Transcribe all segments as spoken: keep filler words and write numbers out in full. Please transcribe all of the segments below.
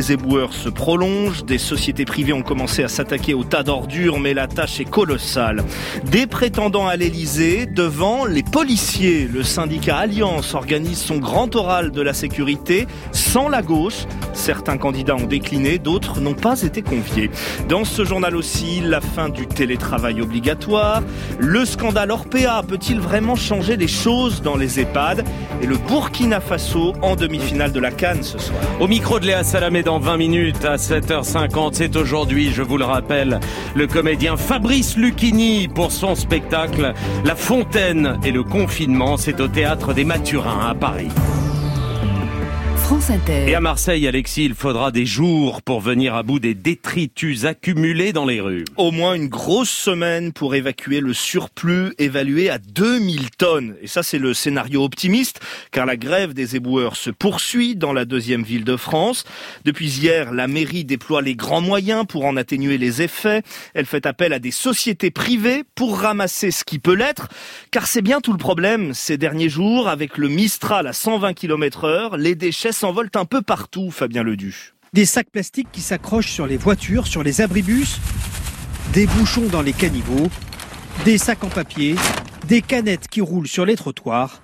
des éboueurs se prolonge. Des sociétés privées ont commencé à s'attaquer aux tas d'ordures, mais la tâche est colossale. Des prétendants à l'Elysée devant les policiers. Le syndicat Alliance organise son grand oral de la sécurité sans la gauche. Certains candidats ont décliné, d'autres n'ont pas été conviés. Dans ce journal aussi, la fin du télétravail obligatoire. Le scandale Orpea peut-il vraiment changer les choses dans les EHPAD? Et le Burkina Faso en demi-finale de la CAN ce soir. Au micro de Léa Salamé dans vingt minutes à sept heures cinquante. C'est aujourd'hui, je vous le rappelle, le comédien Fabrice Lucchini pour son spectacle La Fontaine et le confinement. C'est au théâtre des Mathurins à Paris. France Inter. Et à Marseille, Alexis, il faudra des jours pour venir à bout des détritus accumulés dans les rues. Au moins une grosse semaine pour évacuer le surplus évalué à deux mille tonnes. Et ça, c'est le scénario optimiste, car la grève des éboueurs se poursuit dans la deuxième ville de France. Depuis hier, la mairie déploie les grands moyens pour en atténuer les effets. Elle fait appel à des sociétés privées pour ramasser ce qui peut l'être, car c'est bien tout le problème. Ces derniers jours, avec le Mistral à cent vingt kilomètres heure, les déchets s'envolent un peu partout, Fabien Ledu. Des sacs plastiques qui s'accrochent sur les voitures, sur les abribus, des bouchons dans les caniveaux, des sacs en papier, des canettes qui roulent sur les trottoirs.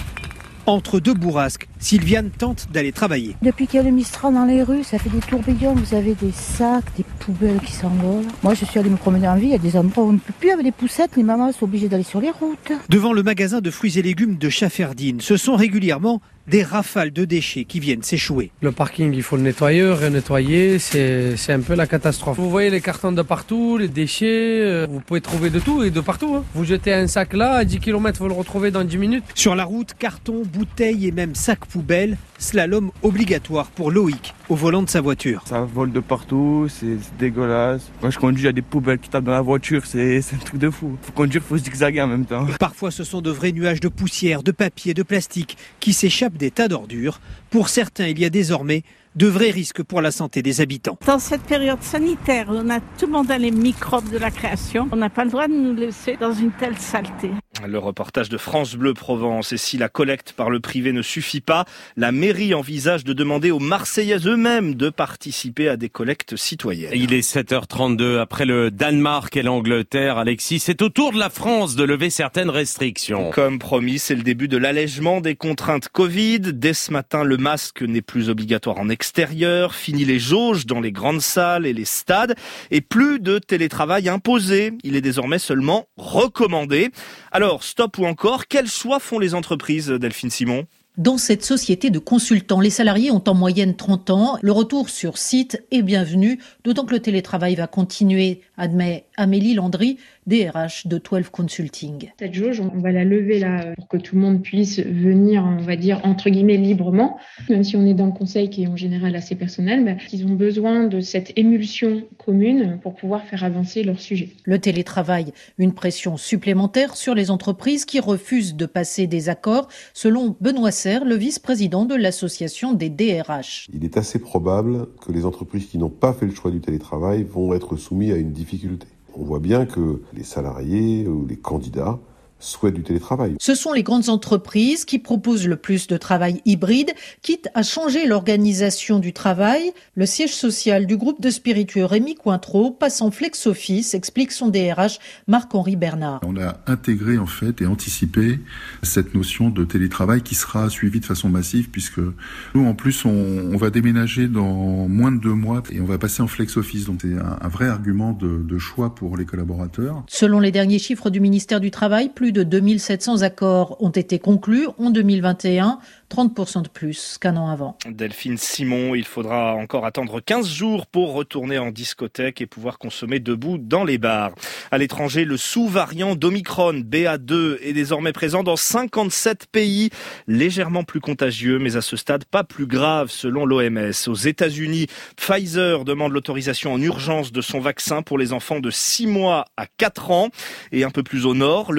Entre deux bourrasques, Sylviane tente d'aller travailler. Depuis qu'il y a le Mistral dans les rues, ça fait des tourbillons, vous avez des sacs, des poubelles qui s'envolent. Moi, je suis allée me promener en ville, il y a des endroits où on ne peut plus avec les poussettes, les mamans sont obligées d'aller sur les routes. Devant le magasin de fruits et légumes de Chafferdine, ce sont régulièrement des rafales de déchets qui viennent s'échouer. Le parking, il faut le nettoyer, renettoyer, c'est, c'est un peu la catastrophe. Vous voyez les cartons de partout, les déchets, vous pouvez trouver de tout et de partout. Hein. Vous jetez un sac là, à dix kilomètres, vous le retrouvez dans dix minutes. Sur la route, cartons, bouteilles et même sacs poubelles, slalom obligatoire pour Loïc au volant de sa voiture. Ça vole de partout, c'est, c'est dégueulasse. Quand je conduis, il y a des poubelles qui tapent dans la voiture, c'est, c'est un truc de fou. Faut conduire, faut zigzaguer en même temps. Parfois, ce sont de vrais nuages de poussière, de papier, de plastique qui s'échappent des tas d'ordures. Pour certains, il y a désormais de vrais risques pour la santé des habitants. Dans cette période sanitaire, on a tout le monde a les microbes de la création. On n'a pas le droit de nous laisser dans une telle saleté. Le reportage de France Bleu Provence. Et si la collecte par le privé ne suffit pas, la mairie envisage de demander aux Marseillais eux-mêmes de participer à des collectes citoyennes. Il est sept heures trente-deux. Après le Danemark et l'Angleterre, Alexis, c'est au tour de la France de lever certaines restrictions. Comme promis, c'est le début de l'allègement des contraintes Covid. Dès ce matin, le masque n'est plus obligatoire en extérieur. Fini les jauges dans les grandes salles et les stades. Et plus de télétravail imposé. Il est désormais seulement recommandé. Alors, stop ou encore, quels choix font les entreprises, Delphine Simon ? Dans cette société de consultants, les salariés ont en moyenne trente ans. Le retour sur site est bienvenu, d'autant que le télétravail va continuer, admet Amélie Landry, D R H de douze Consulting. Cette jauge, on va la lever là pour que tout le monde puisse venir, on va dire, entre guillemets, librement. Même si on est dans le conseil qui est en général assez personnel, bah, ils ont besoin de cette émulsion commune pour pouvoir faire avancer leur sujet. Le télétravail, une pression supplémentaire sur les entreprises qui refusent de passer des accords, selon Benoît Serre, le vice-président de l'association des D R H. Il est assez probable que les entreprises qui n'ont pas fait le choix du télétravail vont être soumises à une difficulté. On voit bien que les salariés ou les candidats souhaitent du télétravail. Ce sont les grandes entreprises qui proposent le plus de travail hybride, quitte à changer l'organisation du travail. Le siège social du groupe de spiritueux Rémi Cointreau passe en flex-office, explique son D R H Marc-Henri Bernard. On a intégré en fait et anticipé cette notion de télétravail qui sera suivie de façon massive puisque nous en plus on, on va déménager dans moins de deux mois et on va passer en flex-office. Donc c'est un, un vrai argument de, de choix pour les collaborateurs. Selon les derniers chiffres du ministère du Travail, plus de deux mille sept cents accords ont été conclus en deux mille vingt et un, trente pour cent de plus qu'un an avant. Delphine Simon, il faudra encore attendre quinze jours pour retourner en discothèque et pouvoir consommer debout dans les bars. À l'étranger, le sous-variant d'Omicron, B A deux, est désormais présent dans cinquante-sept pays, légèrement plus contagieux, mais à ce stade pas plus grave selon l'O M S. Aux États-Unis, Pfizer demande l'autorisation en urgence de son vaccin pour les enfants de six mois à quatre ans. Et un peu plus au nord, le Québec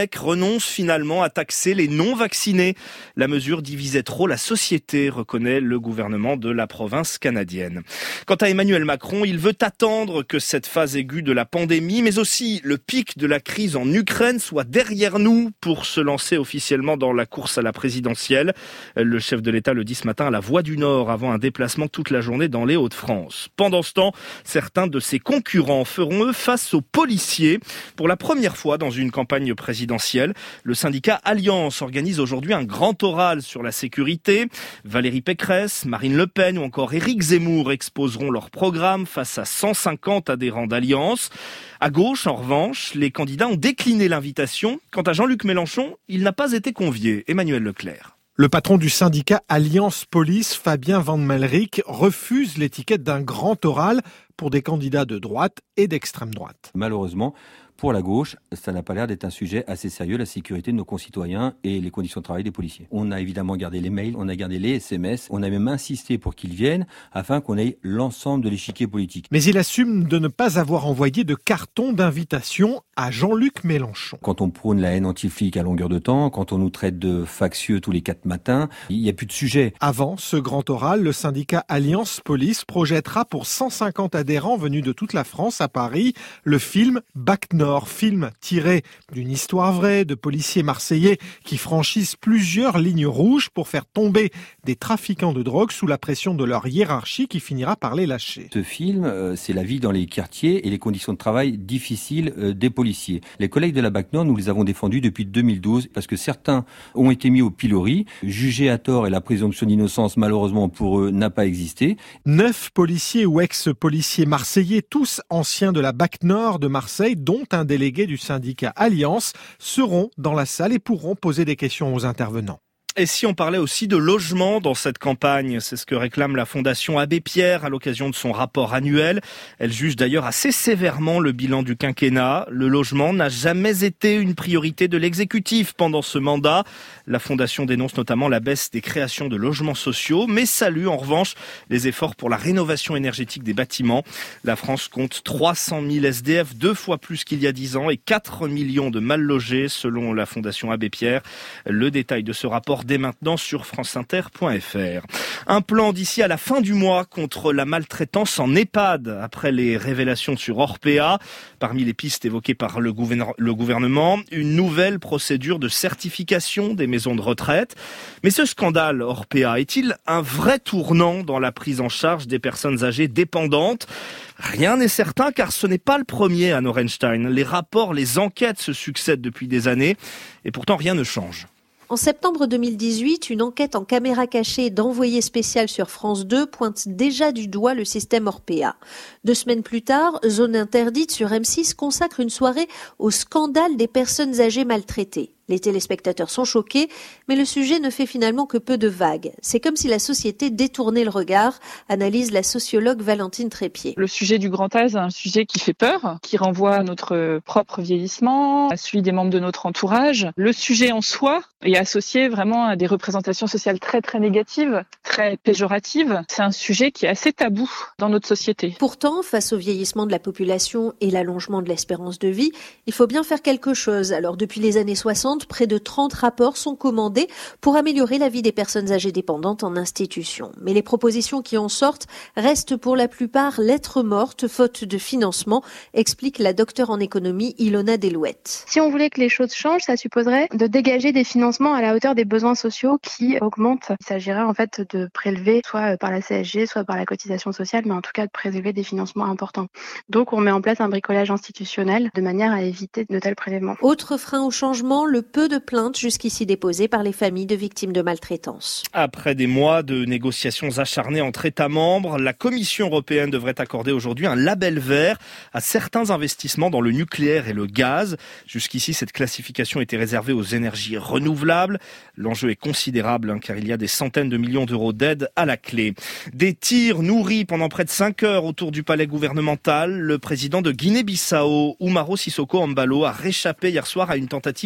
Québec renonce finalement à taxer les non-vaccinés. La mesure divisait trop la société, reconnaît le gouvernement de la province canadienne. Quant à Emmanuel Macron, il veut attendre que cette phase aiguë de la pandémie, mais aussi le pic de la crise en Ukraine soit derrière nous pour se lancer officiellement dans la course à la présidentielle. Le chef de l'État le dit ce matin à la Voix du Nord avant un déplacement toute la journée dans les Hauts-de-France. Pendant ce temps, certains de ses concurrents feront eux face aux policiers. Pour la première fois dans une campagne présidentielle, le syndicat Alliance organise aujourd'hui un grand oral sur la sécurité. Valérie Pécresse, Marine Le Pen ou encore Éric Zemmour exposeront leur programme face à cent cinquante adhérents d'Alliance. À gauche, en revanche, les candidats ont décliné l'invitation. Quant à Jean-Luc Mélenchon, il n'a pas été convié. Emmanuel Leclerc. Le patron du syndicat Alliance Police, Fabien Van Melrick, refuse l'étiquette d'un grand oral pour des candidats de droite et d'extrême droite. Malheureusement, pour la gauche, ça n'a pas l'air d'être un sujet assez sérieux, la sécurité de nos concitoyens et les conditions de travail des policiers. On a évidemment gardé les mails, on a gardé les S M S, on a même insisté pour qu'ils viennent afin qu'on ait l'ensemble de l'échiquier politique. Mais il assume de ne pas avoir envoyé de carton d'invitation à Jean-Luc Mélenchon. Quand on prône la haine anti-flic à longueur de temps, quand on nous traite de factieux tous les quatre matins, il n'y a plus de sujet. Avant ce grand oral, le syndicat Alliance Police projettera pour cent cinquante adhérents venus de toute la France à Paris le film Bac Nord, film tiré d'une histoire vraie de policiers marseillais qui franchissent plusieurs lignes rouges pour faire tomber des trafiquants de drogue sous la pression de leur hiérarchie qui finira par les lâcher. Ce film, euh, c'est la vie dans les quartiers et les conditions de travail difficiles euh, des policiers. Les collègues de la Bac Nord, nous les avons défendus depuis deux mille douze parce que certains ont été mis au pilori, jugés à tort et la présomption d'innocence, malheureusement pour eux, n'a pas existé. Neuf policiers ou ex-policiers marseillais, tous anciens de la Bac Nord de Marseille, dont un délégué du syndicat Alliance, seront dans la salle et pourront poser des questions aux intervenants. Et si on parlait aussi de logement dans cette campagne, c'est ce que réclame la Fondation Abbé Pierre à l'occasion de son rapport annuel. Elle juge d'ailleurs assez sévèrement le bilan du quinquennat. Le logement n'a jamais été une priorité de l'exécutif pendant ce mandat. La Fondation dénonce notamment la baisse des créations de logements sociaux, mais salue en revanche les efforts pour la rénovation énergétique des bâtiments. La France compte trois cent mille S D F, deux fois plus qu'il y a dix ans, et quatre millions de mal logés selon la Fondation Abbé Pierre. Le détail de ce rapport dès maintenant sur franceinter point f r. Un plan d'ici à la fin du mois contre la maltraitance en EHPAD après les révélations sur Orpea. Parmi les pistes évoquées par le gouvernement, une nouvelle procédure de certification des maisons de retraite. Mais ce scandale Orpea est-il un vrai tournant dans la prise en charge des personnes âgées dépendantes ? Rien n'est certain car ce n'est pas le premier à Norenstein. Les rapports, les enquêtes se succèdent depuis des années et pourtant rien ne change. En septembre deux mille dix-huit, une enquête en caméra cachée d'envoyé spécial sur France deux pointe déjà du doigt le système Orpea. Deux semaines plus tard, Zone Interdite sur M six consacre une soirée au scandale des personnes âgées maltraitées. Les téléspectateurs sont choqués, mais le sujet ne fait finalement que peu de vagues. C'est comme si la société détournait le regard, analyse la sociologue Valentine Trépied. Le sujet du grand âge est un sujet qui fait peur, qui renvoie à notre propre vieillissement, à celui des membres de notre entourage. Le sujet en soi est associé vraiment à des représentations sociales très très négatives, très péjoratives. C'est un sujet qui est assez tabou dans notre société. Pourtant, face au vieillissement de la population et l'allongement de l'espérance de vie, il faut bien faire quelque chose. Alors depuis les années soixante, près de trente rapports sont commandés pour améliorer la vie des personnes âgées dépendantes en institution. Mais les propositions qui en sortent restent pour la plupart lettres mortes, faute de financement, explique la docteure en économie Ilona Delouette. Si on voulait que les choses changent, ça supposerait de dégager des financements à la hauteur des besoins sociaux qui augmentent. Il s'agirait en fait de prélever soit par la C S G, soit par la cotisation sociale, mais en tout cas de prélever des financements importants. Donc on met en place un bricolage institutionnel de manière à éviter de tels prélèvements. Autre frein au changement, le peu de plaintes jusqu'ici déposées par les familles de victimes de maltraitance. Après des mois de négociations acharnées entre États membres, la Commission européenne devrait accorder aujourd'hui un label vert à certains investissements dans le nucléaire et le gaz. Jusqu'ici, cette classification était réservée aux énergies renouvelables. L'enjeu est considérable hein, car il y a des centaines de millions d'euros d'aide à la clé. Des tirs nourris pendant près de cinq heures autour du palais gouvernemental. Le président de Guinée-Bissau, Umaro Sissoko Embalo, a réchappé hier soir à une tentative de coup d'État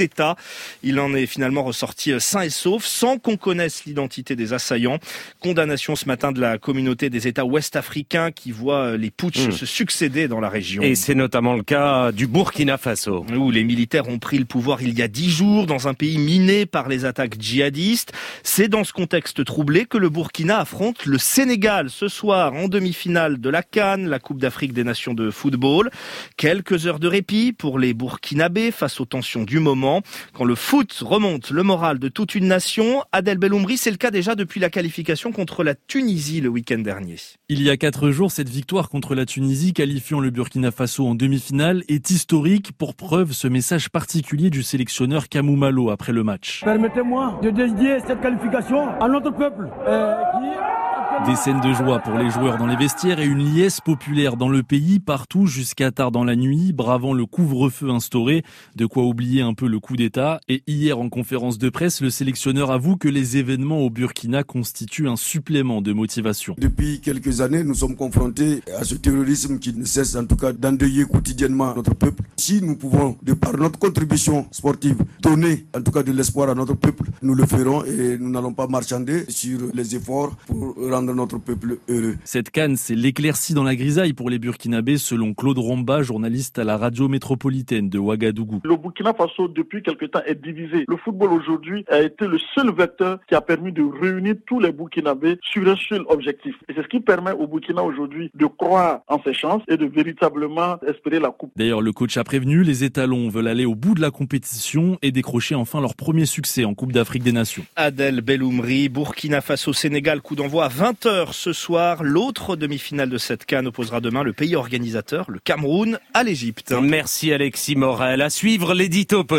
d'État. Il en est finalement ressorti sain et sauf, sans qu'on connaisse l'identité des assaillants. Condamnation ce matin de la communauté des États ouest-africains qui voient les putschs mmh. se succéder dans la région. Et c'est notamment le cas du Burkina Faso, où les militaires ont pris le pouvoir il y a dix jours dans un pays miné par les attaques djihadistes. C'est dans ce contexte troublé que le Burkina affronte le Sénégal ce soir en demi-finale de la CAN, la Coupe d'Afrique des Nations de football. Quelques heures de répit pour les Burkinabés face aux tensions du moment. Quand le foot remonte le moral de toute une nation, Adel Belloumri, c'est le cas déjà depuis la qualification contre la Tunisie le week-end dernier. Il y a quatre jours, cette victoire contre la Tunisie, qualifiant le Burkina Faso en demi-finale, est historique. Pour preuve, ce message particulier du sélectionneur Kamou Malo après le match. Permettez-moi de dédier cette qualification à notre peuple. Euh, qui... Des scènes de joie pour les joueurs dans les vestiaires et une liesse populaire dans le pays, partout jusqu'à tard dans la nuit, bravant le couvre-feu instauré, de quoi oublier un peu le coup d'État. Et hier, en conférence de presse, le sélectionneur avoue que les événements au Burkina constituent un supplément de motivation. Depuis quelques années, nous sommes confrontés à ce terrorisme qui ne cesse en tout cas d'endeuiller quotidiennement notre peuple. Si nous pouvons, de par notre contribution sportive, donner en tout cas de l'espoir à notre peuple, nous le ferons et nous n'allons pas marchander sur les efforts pour rendre notre peuple heureux. Cette CAN, c'est l'éclaircie dans la grisaille pour les Burkinabés, selon Claude Romba, journaliste à la radio métropolitaine de Ouagadougou. Le Burkina Faso, depuis quelque temps, est divisé. Le football aujourd'hui a été le seul vecteur qui a permis de réunir tous les Burkinabés sur un seul objectif. Et c'est ce qui permet au Burkina aujourd'hui de croire en ses chances et de véritablement espérer la coupe. D'ailleurs, le coach a prévenu, les étalons veulent aller au bout de la compétition et décrocher enfin leur premier succès en Coupe d'Afrique des Nations. Adel Belloumri, Burkina Faso-Sénégal, coup d'envoi à vingt heures ce soir. L'autre demi-finale de cette CAN opposera demain le pays organisateur, le Cameroun, à l'Égypte. Merci Alexis Morel. À suivre l'édito politique.